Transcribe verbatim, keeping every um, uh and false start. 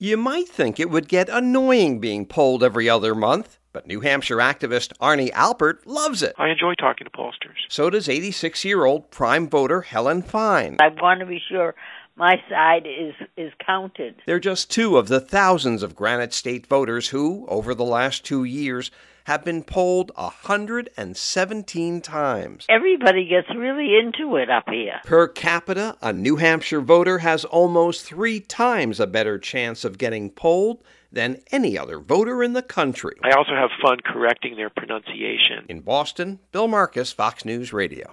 You might think it would get annoying being polled every other month, but New Hampshire activist Arnie Alpert loves it. I enjoy talking to pollsters. So does eighty-six-year-old prime voter Helen Fine. I want to be sure my side is, is counted. They're just two of the thousands of Granite State voters who, over the last two years, have been polled one hundred seventeen times. Everybody gets really into it up here. Per capita, a New Hampshire voter has almost three times a better chance of getting polled than any other voter in the country. I also have fun correcting their pronunciation. In Boston, Bill Marcus, Fox News Radio.